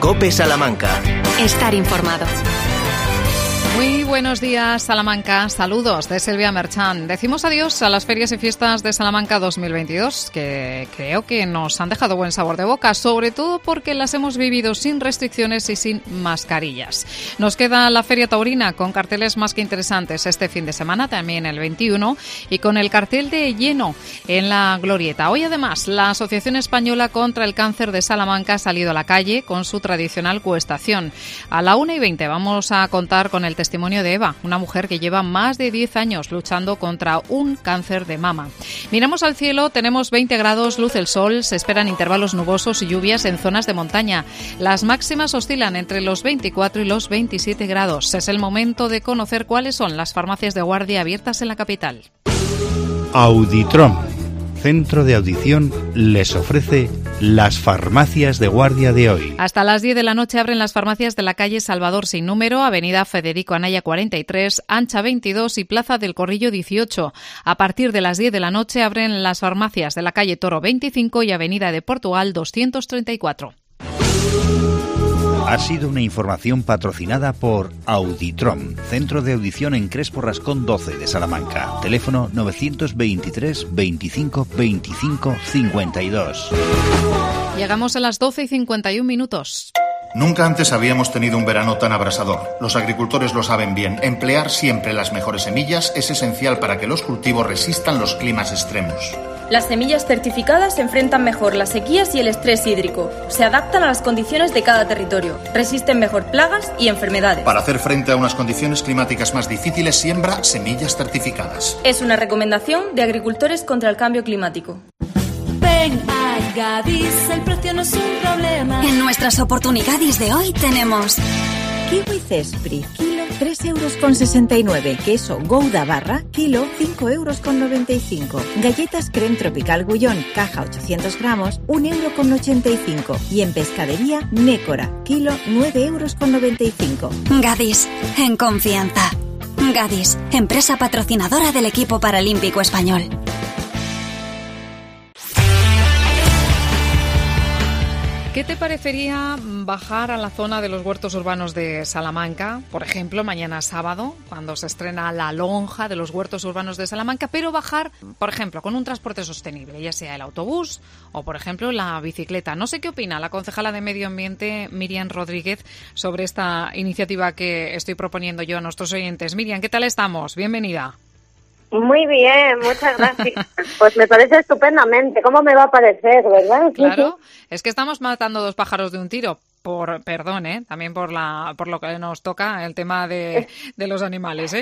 COPE Salamanca. Estar informado. Muy buenos días, Salamanca. Saludos de Silvia Merchán. Decimos adiós a las ferias y fiestas de Salamanca 2022, que creo que nos han dejado buen sabor de boca, sobre todo porque las hemos vivido sin restricciones y sin mascarillas. Nos queda la Feria Taurina con carteles más que interesantes este fin de semana, también el 21, y con el cartel de lleno en la Glorieta. Hoy, además, la Asociación Española contra el Cáncer de Salamanca ha salido a la calle con su tradicional cuestación. A la 1:20 vamos a contar con el testimonio de Eva, una mujer que lleva más de 10 años luchando contra un cáncer de mama. Miramos al cielo, tenemos 20 grados, luce el sol, se esperan intervalos nubosos y lluvias en zonas de montaña. Las máximas oscilan entre los 24 y los 27 grados. Es el momento de conocer cuáles son las farmacias de guardia abiertas en la capital. Auditrom, centro de audición, les ofrece las farmacias de guardia de hoy. Hasta las 10 de la noche abren las farmacias de la calle Salvador sin número, avenida Federico Anaya 43, Ancha 22 y Plaza del Corrillo 18. A partir de las 10 de la noche abren las farmacias de la calle Toro 25 y avenida de Portugal 234. Ha sido una información patrocinada por Auditrom, centro de audición en Crespo Rascón 12 de Salamanca. Teléfono 923 25 25 52. Llegamos a las 12:51. Nunca antes habíamos tenido un verano tan abrasador. Los agricultores lo saben bien. Emplear siempre las mejores semillas es esencial para que los cultivos resistan los climas extremos. Las semillas certificadas enfrentan mejor las sequías y el estrés hídrico. Se adaptan a las condiciones de cada territorio. Resisten mejor plagas y enfermedades. Para hacer frente a unas condiciones climáticas más difíciles, siembra semillas certificadas. Es una recomendación de Agricultores contra el Cambio Climático. Ven a Gadis, el precio no es un problema. En nuestras oportunidades de hoy tenemos kiwi Cespri, kilo 3,69 €. Queso Gouda barra, kilo 5,95 €. Galletas Creme Tropical Gullón, caja 800 gramos, 1,85 €. Y en pescadería, Nécora, kilo 9,95 €. Gadis, en confianza. Gadis, empresa patrocinadora del equipo paralímpico español. ¿Qué te parecería bajar a la zona de los huertos urbanos de Salamanca, por ejemplo, mañana sábado, cuando se estrena la lonja de los huertos urbanos de Salamanca, pero bajar, por ejemplo, con un transporte sostenible, ya sea el autobús o, por ejemplo, la bicicleta? No sé qué opina la concejala de Medio Ambiente, Miriam Rodríguez, sobre esta iniciativa que estoy proponiendo yo a nuestros oyentes. Miriam, ¿qué tal estamos? Bienvenida. Muy bien, muchas gracias. Pues me parece estupendamente. ¿Cómo me va a parecer, verdad? Claro, es que estamos matando dos pájaros de un tiro. Perdón, también por lo que nos toca el tema de los animales,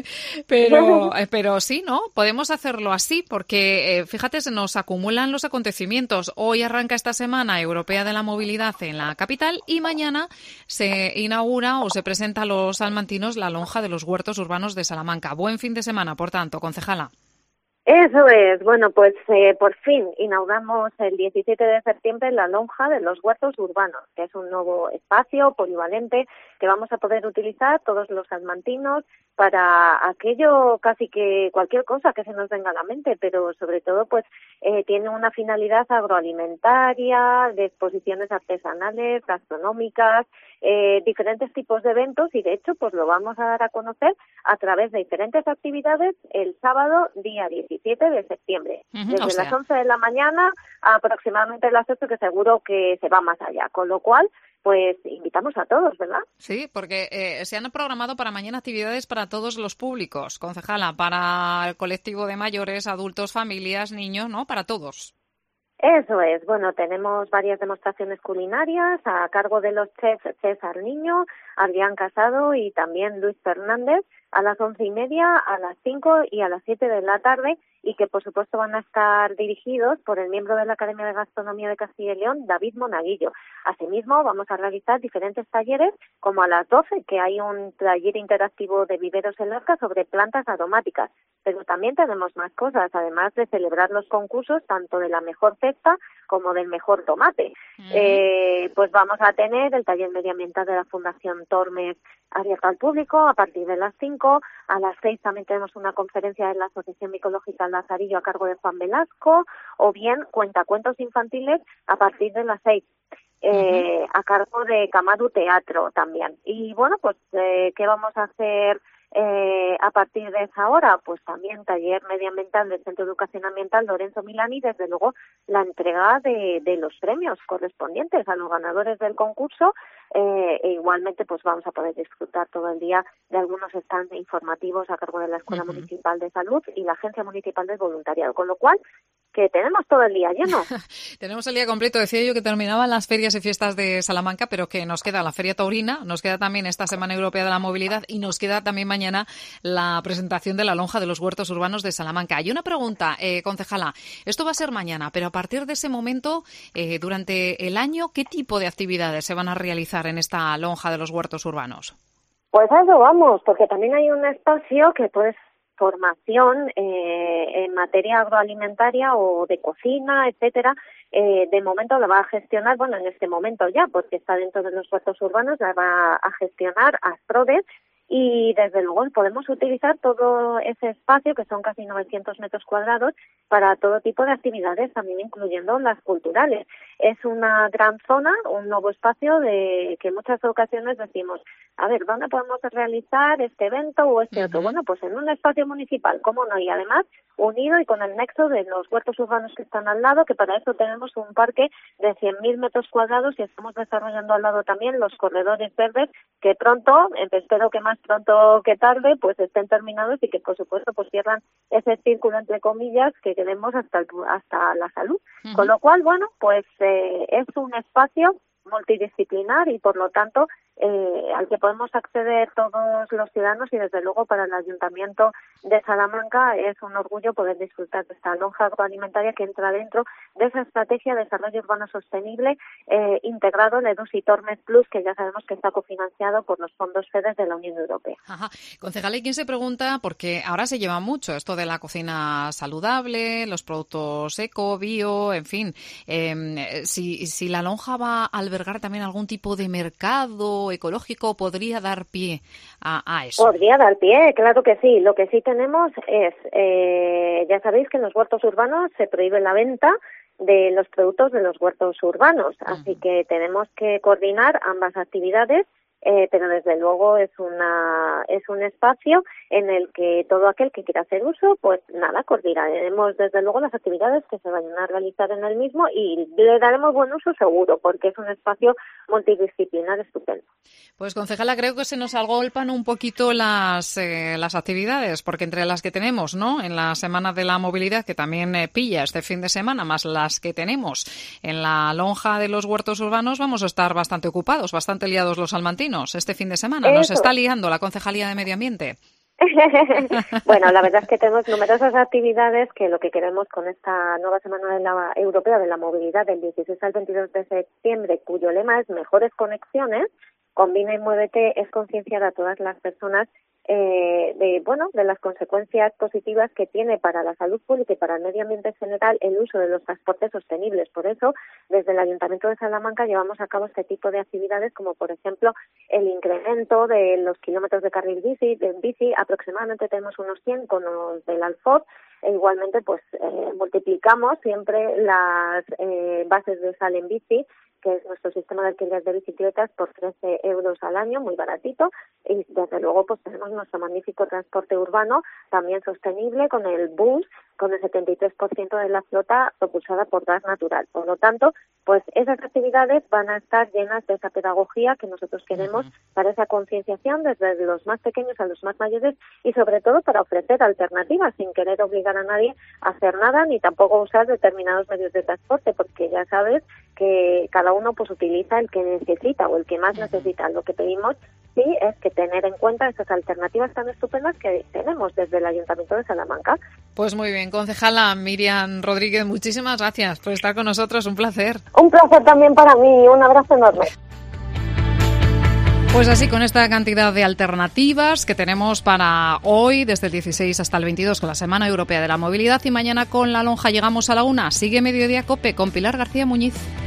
pero sí, ¿no? Podemos hacerlo así porque, fíjate, se nos acumulan los acontecimientos. Hoy arranca esta Semana Europea de la Movilidad en la capital y mañana se inaugura o se presenta a los salmantinos la lonja de los huertos urbanos de Salamanca. Buen fin de semana, por tanto, concejala. Eso es. Bueno, pues por fin inauguramos el 17 de septiembre la lonja de los huertos urbanos, que es un nuevo espacio polivalente que vamos a poder utilizar todos los salmantinos para aquello, casi que cualquier cosa que se nos venga a la mente, pero sobre todo pues tiene una finalidad agroalimentaria, de exposiciones artesanales, gastronómicas, diferentes tipos de eventos, y de hecho pues lo vamos a dar a conocer a través de diferentes actividades el sábado día 17 de septiembre, desde las 11 de la mañana a aproximadamente las 8, que seguro que se va más allá, con lo cual pues invitamos a todos, ¿verdad? Sí, porque se han programado para mañana actividades para todos los públicos, concejala, para el colectivo de mayores, adultos, familias, niños, ¿no? Para todos. Eso es. Bueno, tenemos varias demostraciones culinarias a cargo de los chefs César Niño, Adrián Casado y también Luis Fernández, a las 11:30, a las 5 y a las 7 de la tarde, y que por supuesto van a estar dirigidos por el miembro de la Academia de Gastronomía de Castilla y León, David Monaguillo. Asimismo, vamos a realizar diferentes talleres, como a las 12, que hay un taller interactivo de viveros en Lorca sobre plantas aromáticas. Pero también tenemos más cosas, además de celebrar los concursos tanto de la mejor cesta como del mejor tomate. Pues vamos a tener el taller medioambiental de la Fundación Tormes abierto al público a partir de las 5. A las 6 también tenemos una conferencia de la Asociación Micológica Lazarillo a cargo de Juan Velasco, o bien cuentacuentos infantiles a partir de las 6. a cargo de Camadu Teatro también. Y bueno, pues ¿qué vamos a hacer a partir de esa hora? Pues también taller medioambiental del Centro de Educación Ambiental Lorenzo Milani y desde luego la entrega de los premios correspondientes a los ganadores del concurso. E igualmente pues vamos a poder disfrutar todo el día de algunos stands informativos a cargo de la Escuela Municipal de Salud y la Agencia Municipal del Voluntariado, con lo cual que tenemos todo el día lleno. Tenemos el día completo. Decía yo que terminaban las ferias y fiestas de Salamanca, pero que nos queda la Feria Taurina, nos queda también esta Semana Europea de la Movilidad y nos queda también mañana la presentación de la lonja de los huertos urbanos de Salamanca. Hay una pregunta, concejala. Esto va a ser mañana, pero a partir de ese momento, durante el año, ¿qué tipo de actividades se van a realizar en esta lonja de los huertos urbanos? Pues a eso vamos, porque también hay un espacio que puede ser formación en materia agroalimentaria o de cocina, etcétera. De momento la va a gestionar, bueno, en este momento ya, porque está dentro de los huertos urbanos, la va a gestionar Asprodes. Y desde luego podemos utilizar todo ese espacio, que son casi 900 metros cuadrados, para todo tipo de actividades, también incluyendo las culturales. Es una gran zona, un nuevo espacio de que en muchas ocasiones decimos, a ver, ¿dónde podemos realizar este evento o este otro? Bueno, pues en un espacio municipal, ¿cómo no? Y además unido y con el nexo de los huertos urbanos que están al lado, que para eso tenemos un parque de 100.000 metros cuadrados y estamos desarrollando al lado también los corredores verdes, que pronto, espero que más pronto que tarde, pues estén terminados y que por supuesto pues cierran ese círculo entre comillas que queremos hasta la salud. Con lo cual, bueno, pues es un espacio multidisciplinar y por lo tanto al que podemos acceder todos los ciudadanos y desde luego para el Ayuntamiento de Salamanca es un orgullo poder disfrutar de esta lonja agroalimentaria que entra dentro de esa estrategia de desarrollo urbano sostenible integrado en EDUSI Tormes Plus, que ya sabemos que está cofinanciado por los fondos FEDER de la Unión Europea. Ajá. Concejala, ¿y quién se pregunta? Porque ahora se lleva mucho esto de la cocina saludable, los productos eco, bio, en fin. Si la lonja va a albergar también algún tipo de mercado ecológico, ¿podría dar pie a eso? Podría dar pie, claro que sí. Lo que sí tenemos es, ya sabéis que en los huertos urbanos se prohíbe la venta de los productos de los huertos urbanos, así que tenemos que coordinar ambas actividades, pero desde luego es un espacio en el que todo aquel que quiera hacer uso, pues nada, coordinaremos desde luego las actividades que se vayan a realizar en el mismo y le daremos buen uso seguro, porque es un espacio multidisciplinar estupendo. Pues concejala, creo que se nos agolpan un poquito las actividades, porque entre las que tenemos, ¿no?, en la Semana de la Movilidad, que también pilla este fin de semana, más las que tenemos en la lonja de los huertos urbanos, vamos a estar bastante ocupados, bastante liados los salmantinos este fin de semana. Nos está liando la Concejalía de Medio Ambiente. Bueno, la verdad es que tenemos numerosas actividades que lo que queremos con esta nueva Semana Europea de la Movilidad del 16 al 22 de septiembre, cuyo lema es Mejores Conexiones, Combina y Muévete, es concienciar a todas las personas de las consecuencias positivas que tiene para la salud pública y para el medio ambiente en general el uso de los transportes sostenibles. Por eso, desde el Ayuntamiento de Salamanca llevamos a cabo este tipo de actividades, como por ejemplo el incremento de los kilómetros de carril bici, aproximadamente tenemos unos 100 con los del Alford, e igualmente pues multiplicamos siempre las bases de sal en bici, que es nuestro sistema de alquiler de bicicletas, por 13 euros al año, muy baratito, y desde luego pues tenemos nuestro magnífico transporte urbano, también sostenible, con el bus, con el 73% de la flota propulsada por gas natural. Por lo tanto, pues esas actividades van a estar llenas de esa pedagogía que nosotros queremos para esa concienciación desde los más pequeños a los más mayores y sobre todo para ofrecer alternativas sin querer obligar a nadie a hacer nada ni tampoco usar determinados medios de transporte, porque ya sabes que cada uno pues utiliza el que necesita o el que más necesita. Lo que pedimos sí es que tener en cuenta esas alternativas tan estupendas que tenemos desde el Ayuntamiento de Salamanca. Pues muy bien, concejala Miriam Rodríguez, muchísimas gracias por estar con nosotros, un placer. Un placer también para mí, un abrazo enorme. Pues así, con esta cantidad de alternativas que tenemos para hoy, desde el 16 hasta el 22, con la Semana Europea de la Movilidad, y mañana con la lonja llegamos a la 1. Sigue Mediodía COPE con Pilar García Muñiz.